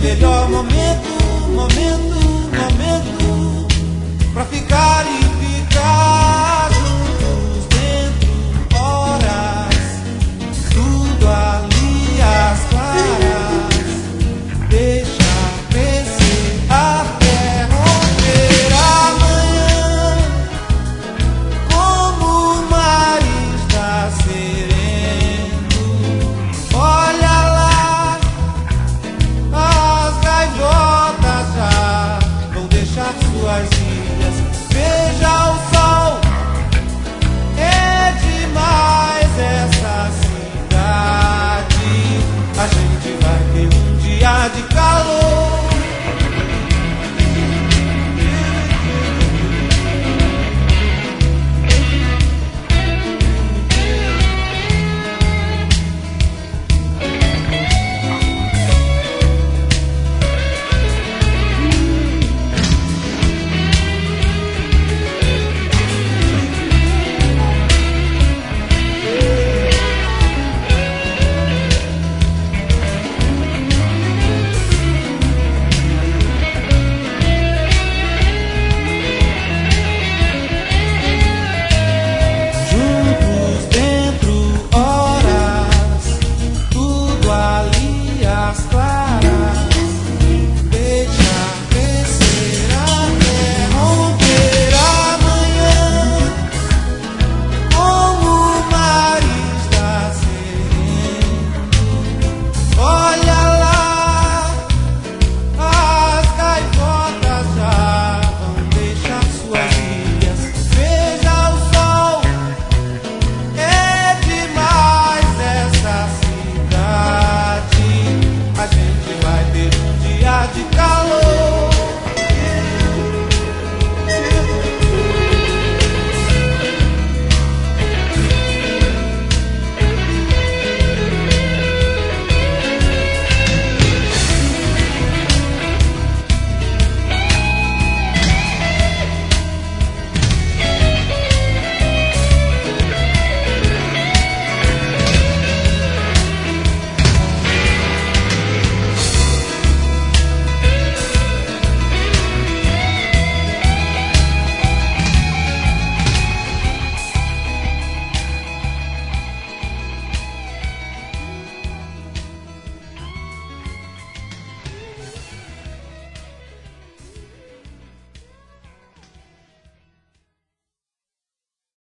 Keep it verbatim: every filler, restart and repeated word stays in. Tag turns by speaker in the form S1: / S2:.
S1: melhor momento, momento, momento pra ficar e ficar juntos dentro, horas, tudo ali às claras, deixa crescer até romper amanhã, como o mar está sereno, olha lá, as gaivotas já vão deixar suas ilhas, veja o sol, é demais essa cidade, a gente vai ter um dia de calor. Juntos dentro, horas, tudo ali às claras.